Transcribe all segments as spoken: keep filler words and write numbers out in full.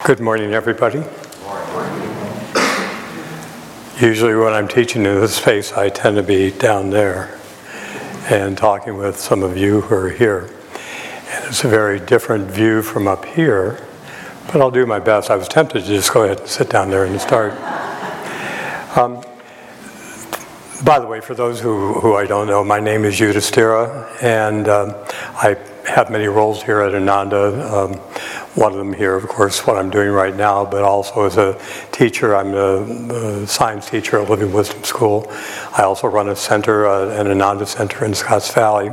Good morning, everybody. Usually when I'm teaching in this space, I tend to be down there and talking with some of you who are here. And it's a very different view from up here, but I'll do my best. I was tempted to just go ahead and sit down there and start. Um, by the way, for those who, who I don't know, my name is Yudhishthira, and um, I have many roles here at Ananda. Um, one of them here, of course, what I'm doing right now, but also as a teacher. I'm a, a science teacher at Living Wisdom School. I also run a center, uh, an Ananda Center in Scotts Valley.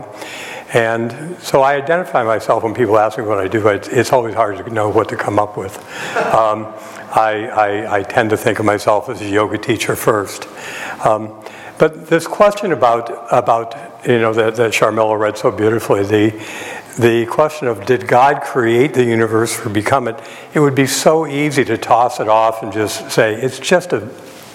And so I identify myself when people ask me what I do. It's, it's always hard to know what to come up with. Um, I, I, I tend to think of myself as a yoga teacher first. Um, but this question about, about you know, that, that Sharmila read so beautifully, the, the question of did God create the universe or become it, it would be so easy to toss it off and just say, it's just a,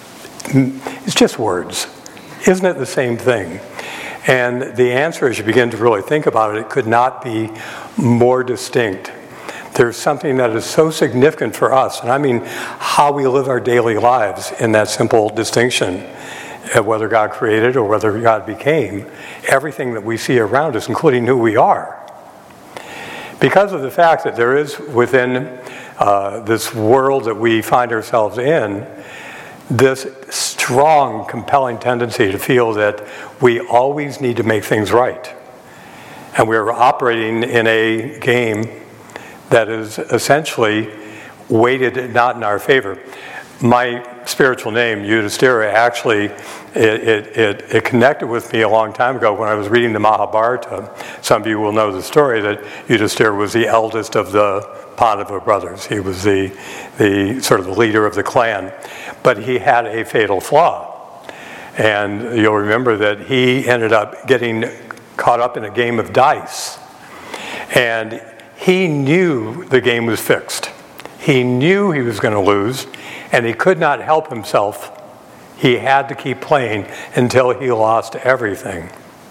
it's just words. Isn't it the same thing? And the answer, as you begin to really think about it, it could not be more distinct. There's something that is so significant for us, and I mean how we live our daily lives in that simple distinction, whether God created or whether God became, everything that we see around us, including who we are. Because of the fact that there is within uh, this world that we find ourselves in, this strong, compelling tendency to feel that we always need to make things right. And we're operating in a game that is essentially weighted not in our favor. My spiritual name, Yudhishthira, actually, it, it, it, it connected with me a long time ago when I was reading the Mahabharata. Some of you will know the story that Yudhishthira was the eldest of the Pandava brothers. He was the, the sort of the leader of the clan. But he had a fatal flaw. And you'll remember that he ended up getting caught up in a game of dice. And he knew the game was fixed. He knew he was going to lose, and he could not help himself. He had to keep playing until he lost everything.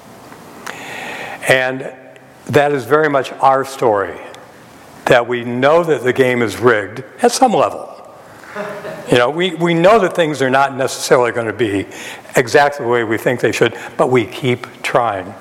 And that is very much our story, that we know that the game is rigged at some level. You know, we, we know that things are not necessarily going to be exactly the way we think they should, but we keep trying.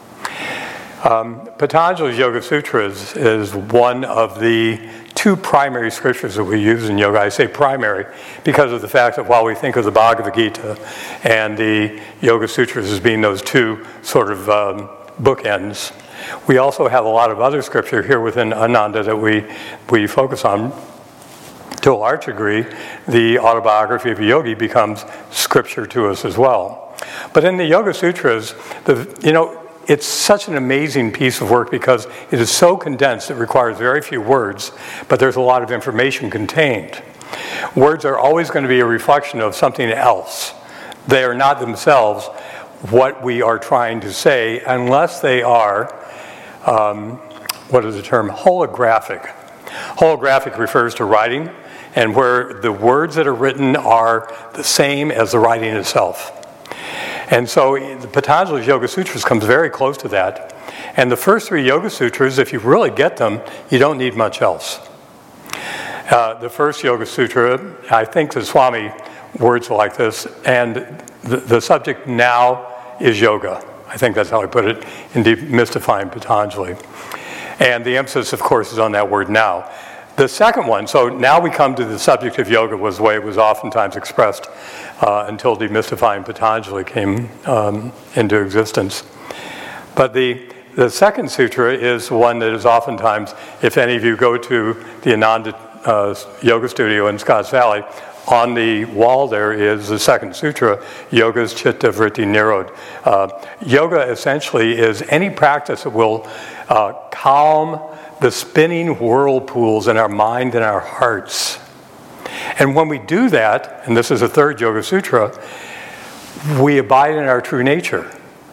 Um, Patanjali's Yoga Sutras is one of the two primary scriptures that we use in yoga. I say primary because of the fact that while we think of the Bhagavad Gita and the Yoga Sutras as being those two sort of um, bookends, we also have a lot of other scripture here within Ananda that we, we focus on. To a large degree, the autobiography of a yogi becomes scripture to us as well. But in the Yoga Sutras, the, you know, it's such an amazing piece of work because it is so condensed, it requires very few words, but there's a lot of information contained. Words are always going to be a reflection of something else. They are not themselves what we are trying to say unless they are, um, what is the term, holographic. Holographic refers to writing, and where the words that are written are the same as the writing itself. And so the Patanjali's Yoga Sutras comes very close to that. And the first three Yoga Sutras, if you really get them, you don't need much else. Uh, the first Yoga Sutra, I think the Swami words like this, and the, the subject now is yoga. I think that's how I put it in Demystifying Patanjali. And the emphasis, of course, is on that word now. The second one, so now we come to the subject of yoga, was the way it was oftentimes expressed uh, until Demystifying Patanjali came um, into existence. But the, the second sutra is one that is oftentimes, if any of you go to the Ananda uh, Yoga Studio in Scotts Valley, on the wall there is the second sutra, Yoga's Chitta Vritti Nirodha. Uh, yoga essentially is any practice that will uh, calm the spinning whirlpools in our mind and our hearts. And when we do that, and this is the third Yoga Sutra, we abide in our true nature.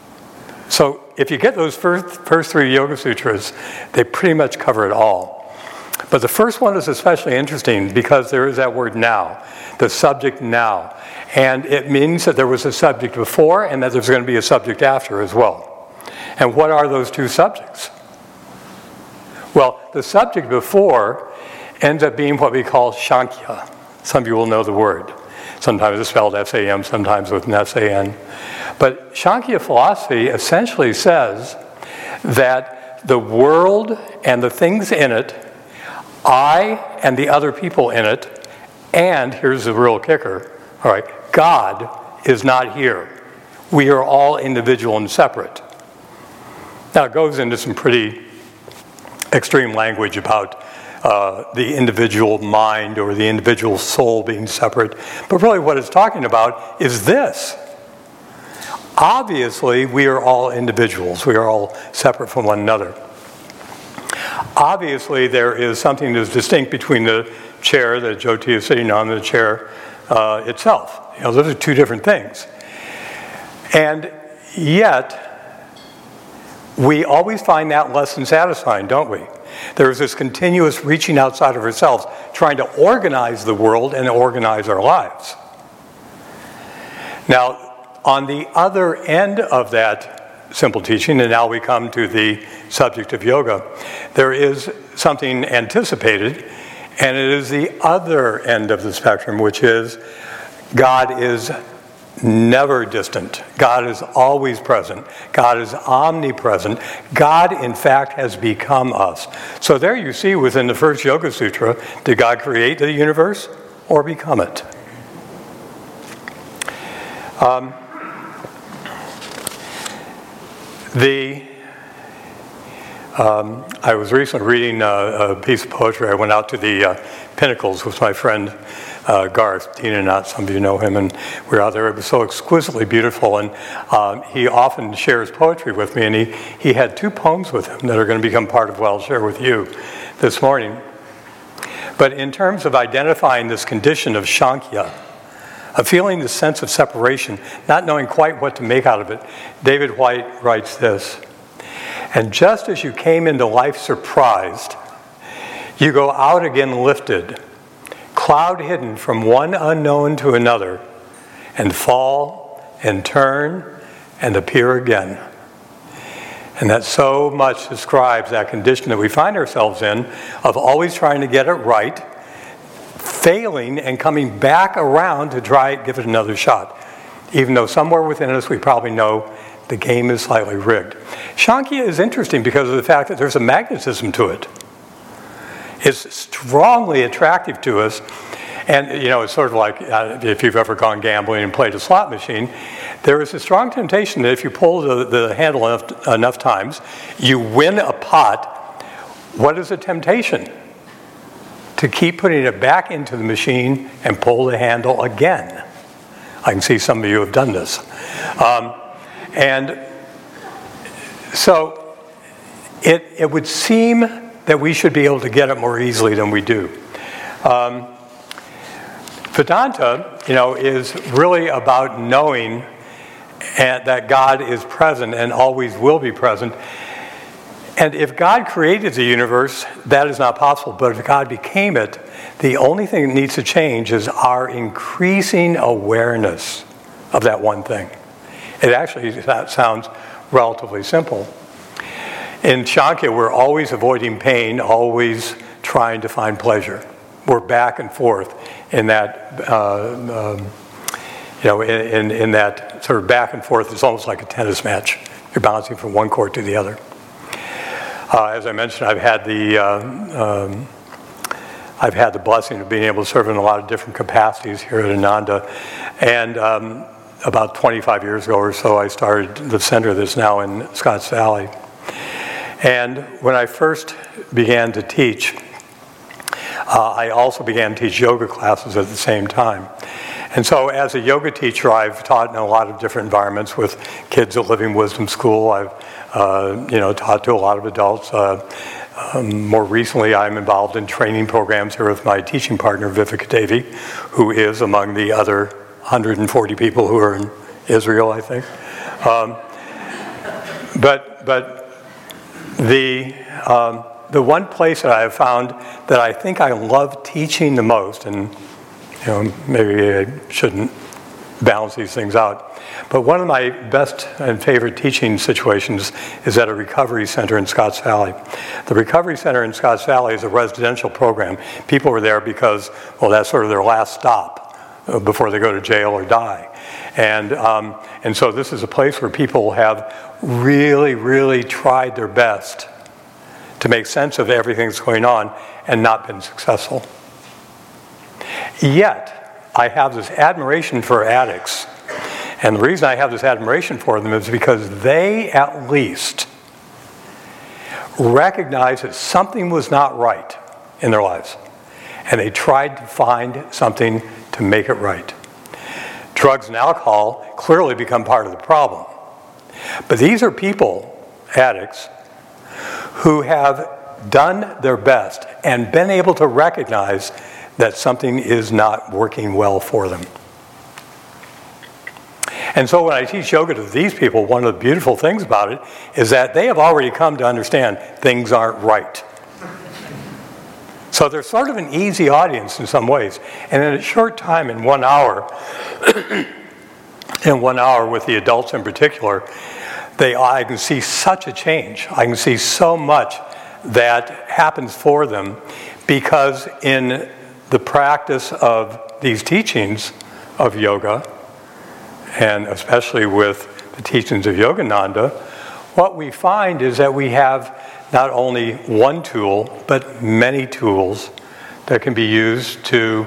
So if you get those first, first three Yoga Sutras, they pretty much cover it all. But the first one is especially interesting because there is that word now, the subject now. And it means that there was a subject before and that there's going to be a subject after as well. And what are those two subjects? Well, the subject before ends up being what we call Sankhya. Some of you will know the word. Sometimes it's spelled S A M, sometimes with an S A N. But Sankhya philosophy essentially says that the world and the things in it, I and the other people in it, and here's the real kicker, all right, God is not here. We are all individual and separate. Now it goes into some pretty extreme language about uh, the individual mind or the individual soul being separate. But really what it's talking about is this. Obviously, we are all individuals. We are all separate from one another. Obviously, there is something that's distinct between the chair that Jyoti is sitting on and the chair uh, itself. You know, those are two different things. And yet, we always find that less than satisfying, don't we? There's this continuous reaching outside of ourselves, trying to organize the world and organize our lives. Now, on the other end of that simple teaching, and now we come to the subject of yoga, there is something anticipated, and it is the other end of the spectrum, which is God is never distant. God is always present. God is omnipresent. God, in fact, has become us. So there you see within the first Yoga Sutra, did God create the universe or become it? Um, the um, I was recently reading a, a piece of poetry. I went out to the uh, Pinnacles with my friend Uh, Garth, Tina, not some of you know him, and we were out there. It was so exquisitely beautiful, and um, he often shares poetry with me, and he, he had two poems with him that are going to become part of what I'll share with you this morning. But in terms of identifying this condition of Sankhya, of feeling the sense of separation, not knowing quite what to make out of it, David White writes this: "And just as you came into life surprised, you go out again lifted, cloud hidden from one unknown to another, and fall and turn and appear again." And that so much describes that condition that we find ourselves in, of always trying to get it right, failing and coming back around to try give it another shot, even though somewhere within us we probably know the game is slightly rigged. Sankhya is interesting because of the fact that there's a magnetism to it. It's strongly attractive to us. And, you know, it's sort of like uh, if you've ever gone gambling and played a slot machine, there is a strong temptation that if you pull the, the handle enough, enough times, you win a pot. What is the temptation? To keep putting it back into the machine and pull the handle again. I can see some of you have done this. Um, and so it, it would seem that we should be able to get it more easily than we do. Um, Vedanta, you know, is really about knowing and that God is present and always will be present. And if God created the universe, that is not possible. But if God became it, the only thing that needs to change is our increasing awareness of that one thing. It actually that sounds relatively simple. In Sankhya, we're always avoiding pain, always trying to find pleasure. We're back and forth in that, uh, um, you know, in, in that sort of back and forth. It's almost like a tennis match. You're bouncing from one court to the other. Uh, as I mentioned, I've had the uh, um, I've had the blessing of being able to serve in a lot of different capacities here at Ananda, and um, about twenty-five years ago or so, I started the center that's now in Scotts Valley. And when I first began to teach, uh, I also began to teach yoga classes at the same time. And so as a yoga teacher, I've taught in a lot of different environments with kids at Living Wisdom School. I've uh, you know, taught to a lot of adults. Uh, um, more recently, I'm involved in training programs here with my teaching partner, Viveka Devi, who is among the other one hundred forty people who are in Israel, I think. Um, but but the um, the one place that I have found that I think I love teaching the most, and you know maybe I shouldn't balance these things out. But one of my best and favorite teaching situations is at a recovery center in Scotts Valley. The recovery center in Scotts Valley is a residential program. People are there because, well, that's sort of their last stop before they go to jail or die. And, um, and so this is a place where people have really, really tried their best to make sense of everything that's going on and not been successful. Yet, I have this admiration for addicts. And the reason I have this admiration for them is because they, at least, recognized that something was not right in their lives. And they tried to find something to make it right. Drugs and alcohol clearly become part of the problem. But these are people, addicts, who have done their best and been able to recognize that something is not working well for them. And so when I teach yoga to these people, one of the beautiful things about it is that they have already come to understand things aren't right. So they're sort of an easy audience in some ways. And in a short time, in one hour, in one hour with the adults in particular, they, I can see such a change. I can see so much that happens for them because in the practice of these teachings of yoga, and especially with the teachings of Yogananda, what we find is that we have not only one tool, but many tools that can be used to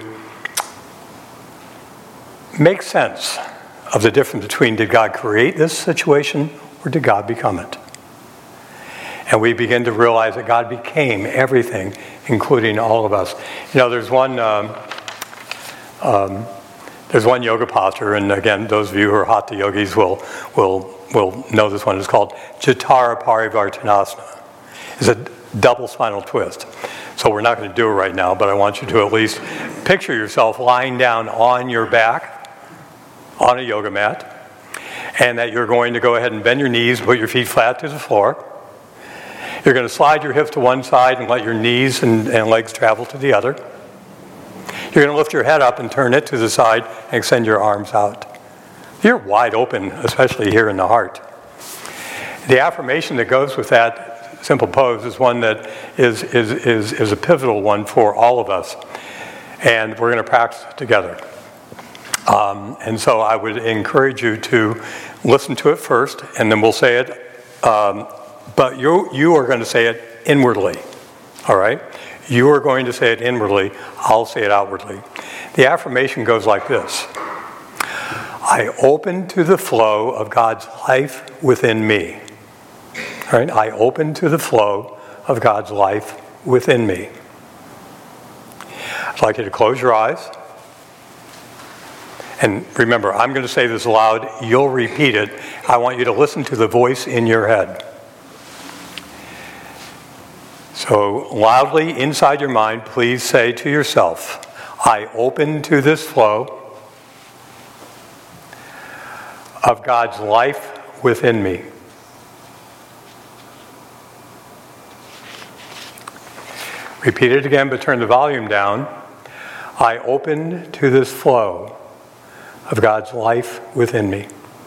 make sense of the difference between did God create this situation or did God become it? And we begin to realize that God became everything, including all of us. You know, there's one um, um, there's one yoga posture, and again, those of you who are hatha yogis will will will know this one. It's called Jatara Parivartanasana. It's a double spinal twist. So we're not going to do it right now, but I want you to at least picture yourself lying down on your back on a yoga mat, and that you're going to go ahead and bend your knees, put your feet flat to the floor. You're going to slide your hips to one side and let your knees and, and legs travel to the other. You're going to lift your head up and turn it to the side and extend your arms out. You're wide open, especially here in the heart. The affirmation that goes with that simple pose is one that is, is, is, is a pivotal one for all of us. And we're going to practice it together. Um, and so I would encourage you to listen to it first, and then we'll say it. Um, but you, you are going to say it inwardly. All right? You are going to say it inwardly. I'll say it outwardly. The affirmation goes like this. I open to the flow of God's life within me. All right? I open to the flow of God's life within me. I'd like you to close your eyes. And remember, I'm going to say this aloud. You'll repeat it. I want you to listen to the voice in your head. So loudly inside your mind, please say to yourself, I open to this flow of God's life within me. Repeat it again, but turn the volume down. I open to this flow of God's life within me.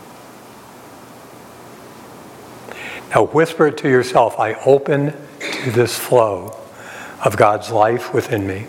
Now whisper it to yourself, I open to this flow of God's life within me.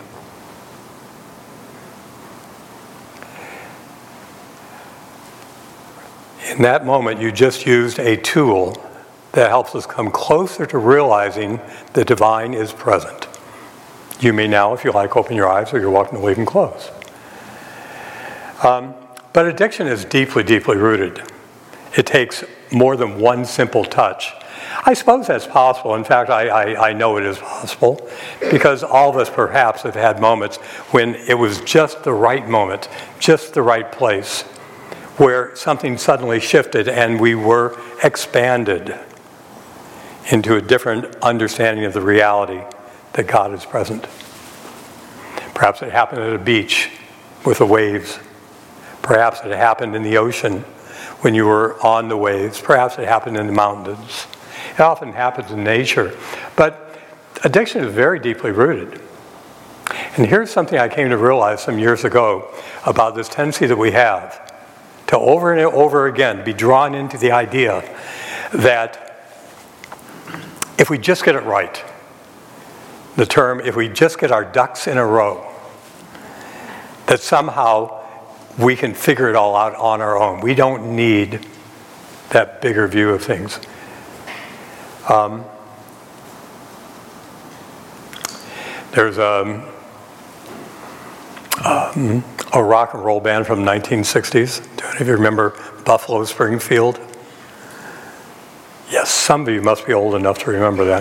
In that moment, you just used a tool that helps us come closer to realizing the divine is present. You may now, if you like, open your eyes, or you're welcome to leave them closed. Um, but addiction is deeply, deeply rooted. It takes more than one simple touch. I suppose that's possible. In fact, I, I, I know it is possible, because all of us perhaps have had moments when it was just the right moment, just the right place, where something suddenly shifted and we were expanded into a different understanding of the reality that God is present. Perhaps it happened at a beach with the waves. Perhaps it happened in the ocean when you were on the waves. Perhaps it happened in the mountains. It often happens in nature. But addiction is very deeply rooted. And here's something I came to realize some years ago about this tendency that we have to over and over again be drawn into the idea that if we just get it right, the term, if we just get our ducks in a row, that somehow we can figure it all out on our own. We don't need that bigger view of things. Um, there's a, um, a rock and roll band from the nineteen sixties. Do any of you remember Buffalo Springfield? Yes, some of you must be old enough to remember that.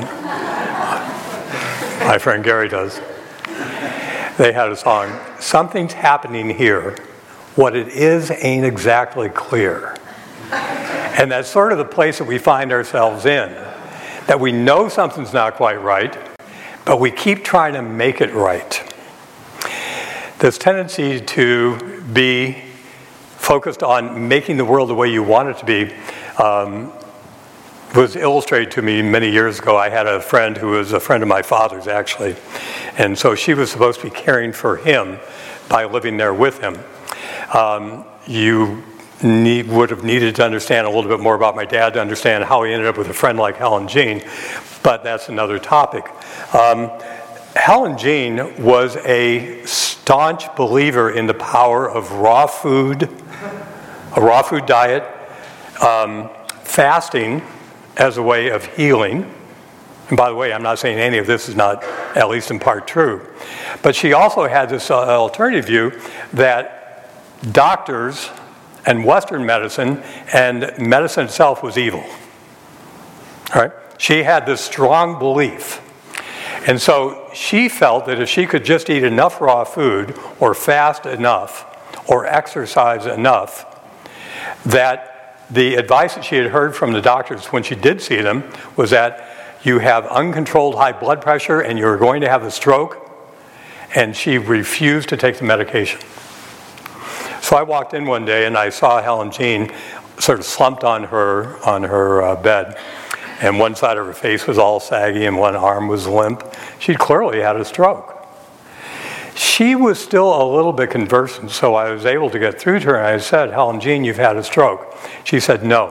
My friend Gary does. They had a song, "Something's happening here. What it is ain't exactly clear." And that's sort of the place that we find ourselves in, that we know something's not quite right, but we keep trying to make it right. This tendency to be focused on making the world the way you want it to be um, was illustrated to me many years ago. I had a friend who was a friend of my father's, actually, and so she was supposed to be caring for him by living there with him. Um, you need, would have needed to understand a little bit more about my dad to understand how he ended up with a friend like Helen Jean, but that's another topic. Um, Helen Jean was a staunch believer in the power of raw food, a raw food diet, um, fasting as a way of healing. And by the way, I'm not saying any of this is not at least in part true. But she also had this uh, alternative view that doctors and Western medicine and medicine itself was evil. All right? She had this strong belief. And so she felt that if she could just eat enough raw food or fast enough or exercise enough, that the advice that she had heard from the doctors when she did see them was that you have uncontrolled high blood pressure and you're going to have a stroke, and she refused to take the medication. So I walked in one day and I saw Helen Jean sort of slumped on her on her uh, bed, and one side of her face was all saggy and one arm was limp. She'd clearly had a stroke. She was still a little bit conversant, so I was able to get through to her, and I said, "Helen Jean, you've had a stroke." She said, "No."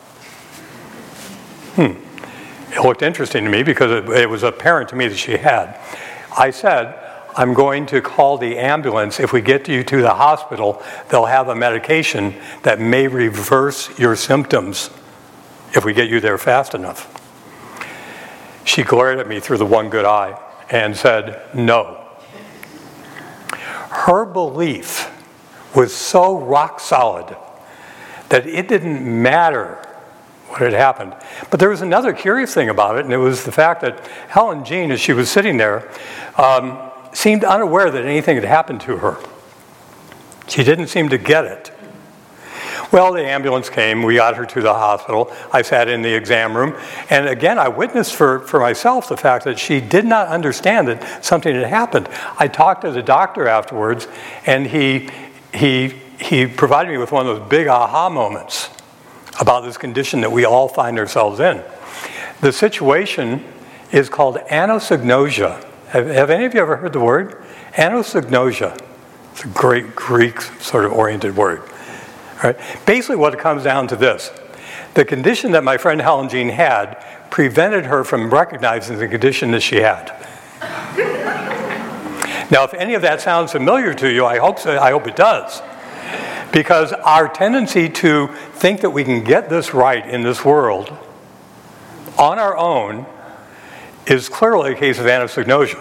Hmm. It looked interesting to me because it, it was apparent to me that she had. I said, "I'm going to call the ambulance. If we get you to the hospital, they'll have a medication that may reverse your symptoms if we get you there fast enough." She glared at me through the one good eye and said, "No." Her belief was so rock solid that it didn't matter what had happened. But there was another curious thing about it, and it was the fact that Helen Jean, as she was sitting there, um, seemed unaware that anything had happened to her. She didn't seem to get it. Well, the ambulance came. We got her to the hospital. I sat in the exam room. And again, I witnessed for, for myself the fact that she did not understand that something had happened. I talked to the doctor afterwards, and he, he, he provided me with one of those big aha moments about this condition that we all find ourselves in. The situation is called anosognosia. Have, have any of you ever heard the word? Anosognosia. It's a great Greek sort of oriented word. All right? Basically what it comes down to this. The condition that my friend Helen Jean had prevented her from recognizing the condition that she had. Now, if any of that sounds familiar to you, I hope so, I hope it does. Because our tendency to think that we can get this right in this world on our own is clearly a case of anosognosia.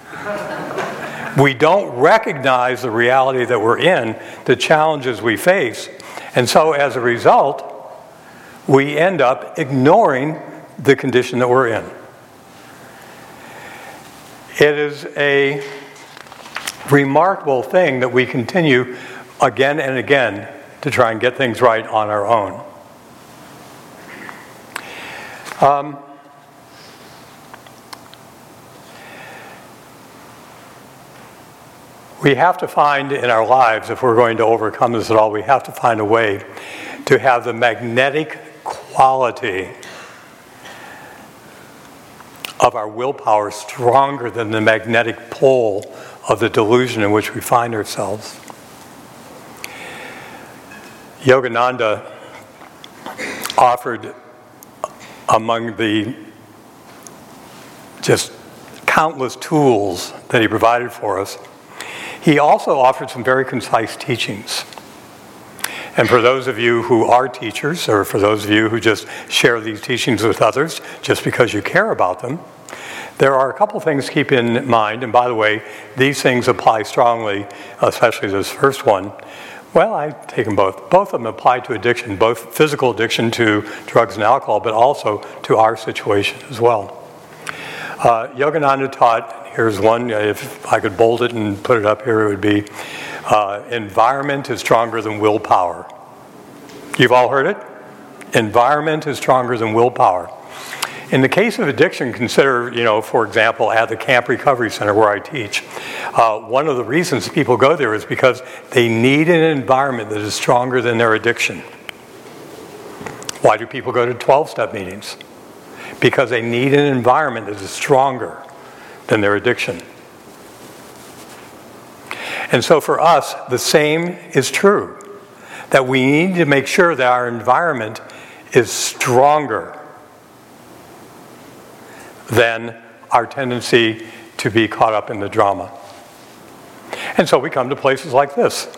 We don't recognize the reality that we're in, the challenges we face, and so as a result, we end up ignoring the condition that we're in. It is a remarkable thing that we continue again and again to try and get things right on our own. Um, we have to find in our lives, if we're going to overcome this at all, we have to find a way to have the magnetic quality of our willpower stronger than the magnetic pole of the delusion in which we find ourselves. Yogananda offered, among the just countless tools that he provided for us, he also offered some very concise teachings. And for those of you who are teachers, or for those of you who just share these teachings with others just because you care about them, there are a couple things to keep in mind. And by the way, these things apply strongly, especially this first one. Well, I take them both. Both of them apply to addiction, both physical addiction to drugs and alcohol, but also to our situation as well. Uh, Yogananda taught, here's one, if I could bold it and put it up here, it would be, uh, environment is stronger than willpower. You've all heard it? Environment is stronger than willpower. In the case of addiction, consider, you know, for example, at the Camp Recovery Center where I teach, uh, one of the reasons people go there is because they need an environment that is stronger than their addiction. Why do people go to twelve-step meetings? Because they need an environment that is stronger than their addiction. And so for us, the same is true, that we need to make sure that our environment is stronger than our tendency to be caught up in the drama. And so we come to places like this.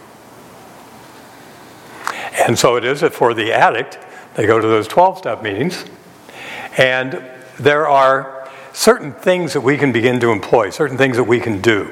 And so it is that for the addict, they go to those twelve-step meetings, and there are certain things that we can begin to employ, certain things that we can do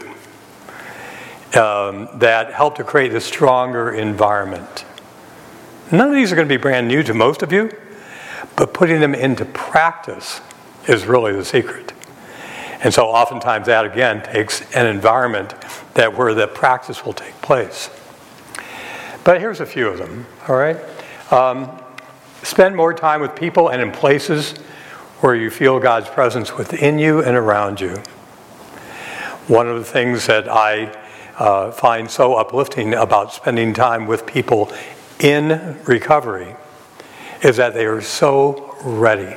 um, that help to create a stronger environment. None of these are going to be brand new to most of you, but putting them into practice is really the secret. And so oftentimes that, again, takes an environment that where the practice will take place. But here's a few of them, all right? Um, spend more time with people and in places where you feel God's presence within you and around you. One of the things that I uh, find so uplifting about spending time with people in recovery is that they are so ready.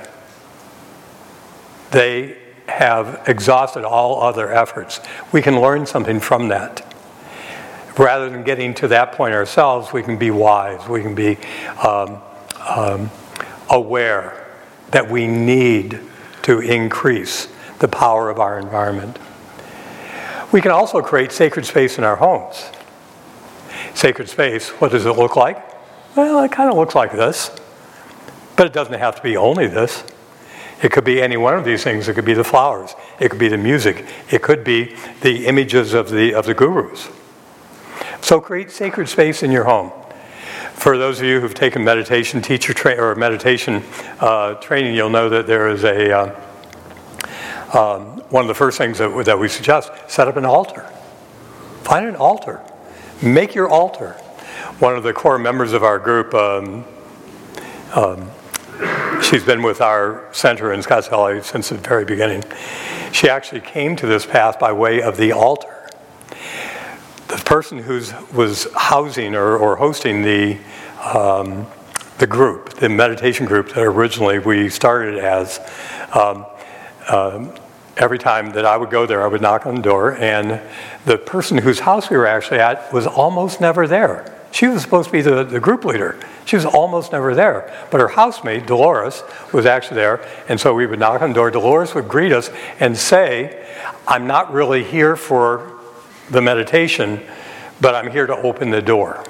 They have exhausted all other efforts. We can learn something from that. Rather than getting to that point ourselves, we can be wise. We can be um, um, aware that we need to increase the power of our environment. We can also create sacred space in our homes. Sacred space, what does it look like? Well, it kind of looks like this, but it doesn't have to be only this. It could be any one of these things. It could be the flowers. It could be the music. It could be the images of the of the gurus. So create sacred space in your home. For those of you who've taken meditation teacher tra- or meditation uh, training, you'll know that there is a uh, um, one of the first things that, that we suggest: set up an altar. Find an altar. Make your altar. One of the core members of our group. Um, um, She's been with our center in Scottsdale since the very beginning. She actually came to this path by way of the altar. The person who was housing or, or hosting the um, the group, the meditation group that originally we started as, um, um, every time that I would go there, I would knock on the door, and the person whose house we were actually at was almost never there. She was supposed to be the, the group leader. She was almost never there. But her housemate, Dolores, was actually there. And so we would knock on the door. Dolores would greet us and say, I'm not really here for the meditation, but I'm here to open the door.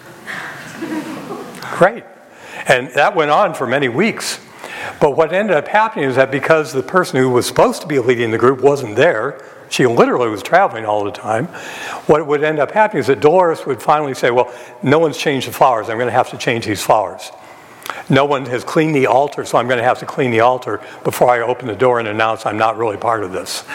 Great. And that went on for many weeks. But what ended up happening is that because the person who was supposed to be leading the group wasn't there, she literally was traveling all the time, what would end up happening is that Dolores would finally say, well, no one's changed the flowers. I'm going to have to change these flowers. No one has cleaned the altar, so I'm going to have to clean the altar before I open the door and announce I'm not really part of this.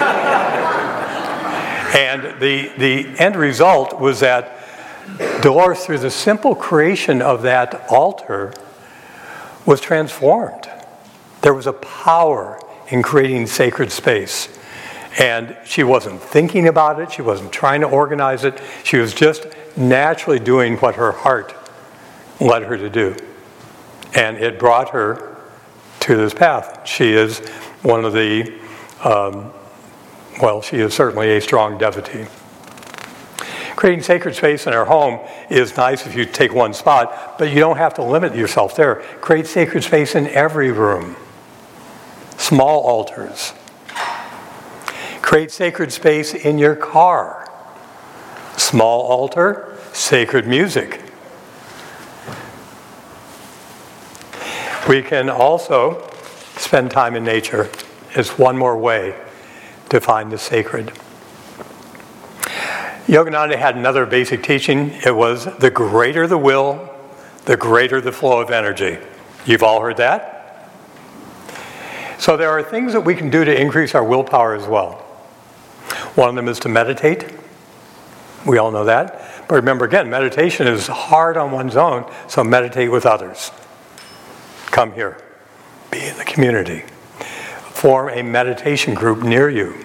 And the, the end result was that Dolores, through the simple creation of that altar, was transformed. There was a power in creating sacred space. And she wasn't thinking about it. She wasn't trying to organize it. She was just naturally doing what her heart led her to do. And it brought her to this path. She is one of the, um, well, she is certainly a strong devotee. Creating sacred space in our home is nice if you take one spot, but you don't have to limit yourself there. Create sacred space in every room. Small altars. Create sacred space in your car. Small altar, sacred music. We can also spend time in nature. It's one more way to find the sacred. Yogananda had another basic teaching. It was the greater the will, the greater the flow of energy. You've all heard that? So there are things that we can do to increase our willpower as well. One of them is to meditate. We all know that. But remember again, meditation is hard on one's own, so meditate with others. Come here. Be in the community. Form a meditation group near you.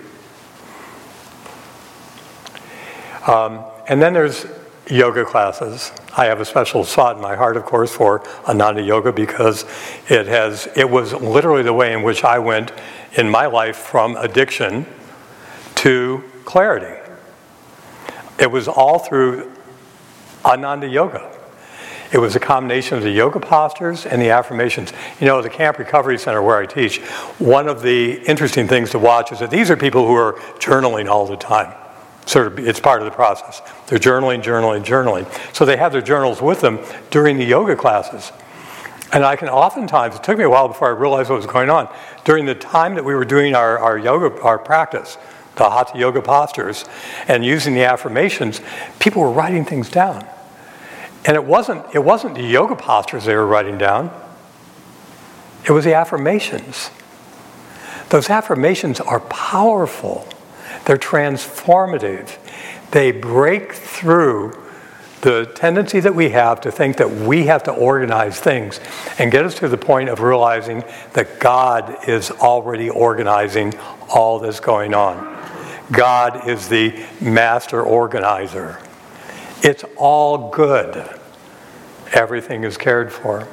Um, and then there's yoga classes. I have a special spot in my heart, of course, for Ananda Yoga because it has, it was literally the way in which I went in my life from addiction to clarity. It was all through Ananda Yoga. It was a combination of the yoga postures and the affirmations. You know, the Camp Recovery Center where I teach, one of the interesting things to watch is that these are people who are journaling all the time. Sort of, it's part of the process. They're journaling, journaling, journaling. So they have their journals with them during the yoga classes. And I can oftentimes, it took me a while before I realized what was going on. During the time that we were doing our, our yoga, our practice, the Hatha Yoga postures, and using the affirmations, people were writing things down. And it wasn't, it wasn't the yoga postures they were writing down. It was the affirmations. Those affirmations are powerful. They're transformative. They break through the tendency that we have to think that we have to organize things and get us to the point of realizing that God is already organizing all that's going on. God is the master organizer. It's all good. Everything is cared for.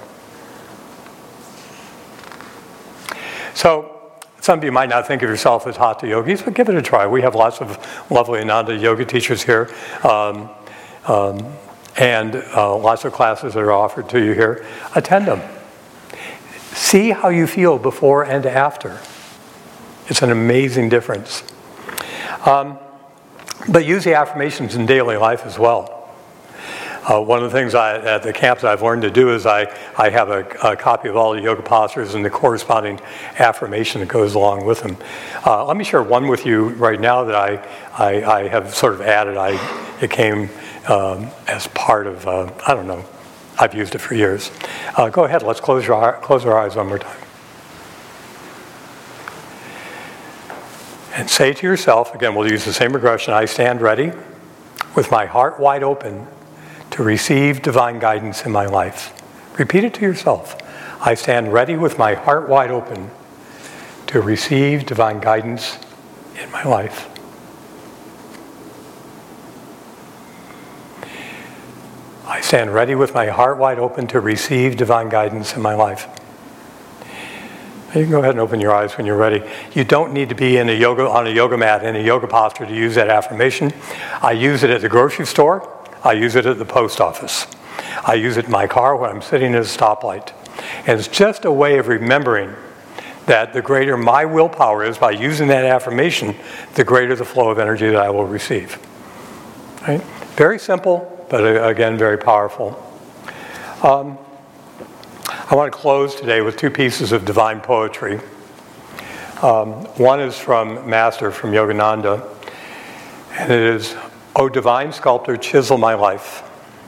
So, some of you might not think of yourself as Hatha yogis, but give it a try. We have lots of lovely Ananda yoga teachers here, um, um, and uh, lots of classes that are offered to you here. Attend them. See how you feel before and after. It's an amazing difference. Um, but use the affirmations in daily life as well. Uh, one of the things I, at the camps I've learned to do is I, I have a, a copy of all the yoga postures and the corresponding affirmation that goes along with them. Uh, let me share one with you right now that I, I, I have sort of added. I, it came um, as part of, uh, I don't know, I've used it for years. Uh, go ahead, let's close, your, close our eyes one more time. And say to yourself, again, we'll use the same regression, I stand ready with my heart wide open to receive divine guidance in my life. Repeat it to yourself. I stand ready with my heart wide open to receive divine guidance in my life. I stand ready with my heart wide open to receive divine guidance in my life. You can go ahead and open your eyes when you're ready. You don't need to be in a yoga on a yoga mat in a yoga posture to use that affirmation. I use it at the grocery store. I use it at the post office. I use it in my car when I'm sitting at a stoplight. And it's just a way of remembering that the greater my willpower is by using that affirmation, the greater the flow of energy that I will receive. Right? Very simple, but again, very powerful. Um, I want to close today with two pieces of divine poetry. Um, one is from Master, from Yogananda, and it is, O divine sculptor, chisel my life.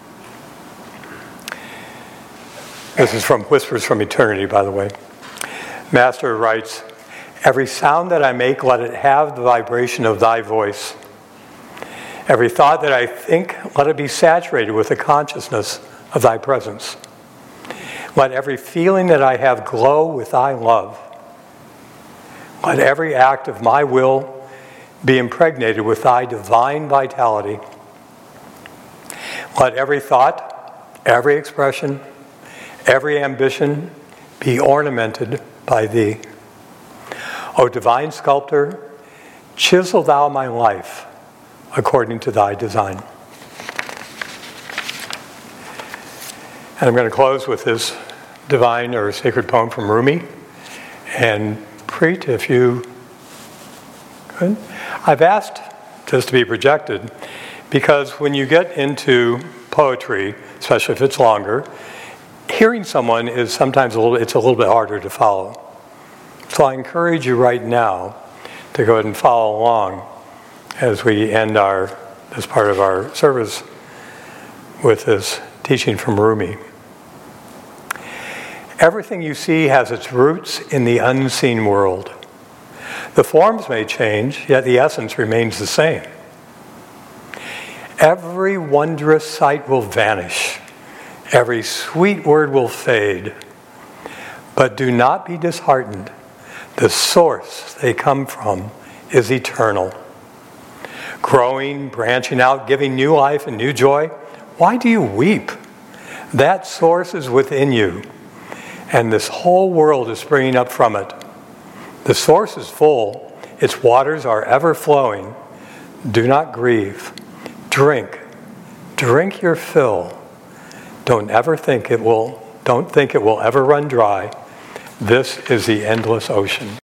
This is from Whispers from Eternity, by the way. Master writes, every sound that I make, let it have the vibration of thy voice. Every thought that I think, let it be saturated with the consciousness of thy presence. Let every feeling that I have glow with thy love. Let every act of my will be impregnated with thy divine vitality. Let every thought, every expression, every ambition be ornamented by thee. O divine sculptor, chisel thou my life according to thy design. And I'm going to close with this divine or sacred poem from Rumi. And Preet, if you could. I've asked this to be projected because when you get into poetry, especially if it's longer, hearing someone is sometimes a little, it's a little bit harder to follow. So I encourage you right now to go ahead and follow along as we end our this part of our service with this teaching from Rumi. Everything you see has its roots in the unseen world. The forms may change, yet the essence remains the same. Every wondrous sight will vanish. Every sweet word will fade. But do not be disheartened. The source they come from is eternal. Growing, branching out, giving new life and new joy. Why do you weep? That source is within you, and this whole world is springing up from it. The source is full. Its waters are ever flowing. Do not grieve. Drink. Drink your fill. Don't ever think it will, don't think it will ever run dry. This is the endless ocean.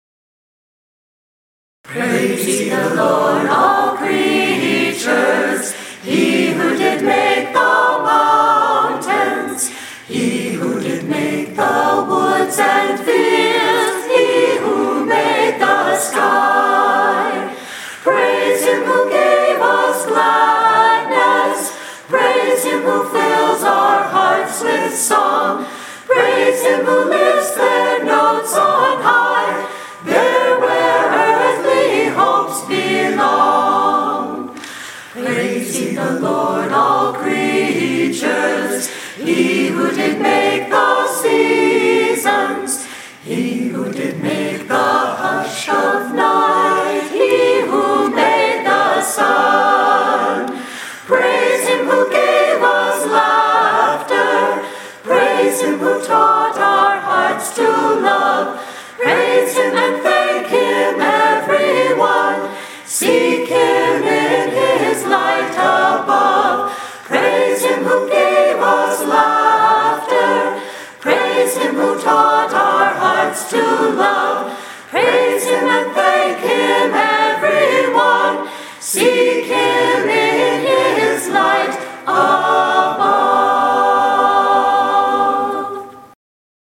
Praise ye the Lord, all creatures, he who did make the mountains, he who did make the woods and fields, he who made the sky. Praise him who gave us gladness, praise him who fills our hearts with song, praise him who lifts their notes on high, there where earthly hopes belong. Praise ye the Lord, all creatures, he who did make the seasons, he who did make the hush of night, he who made the sun. Praise him who gave us laughter, praise him who taught our hearts to love, praise him and thank him everyone, seek him in his light above. Praise him who gave us laughter, praise him who taught our hearts to love.